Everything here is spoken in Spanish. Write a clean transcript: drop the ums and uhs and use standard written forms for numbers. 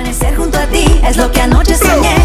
Amanecer junto a ti es lo que anoche soñé.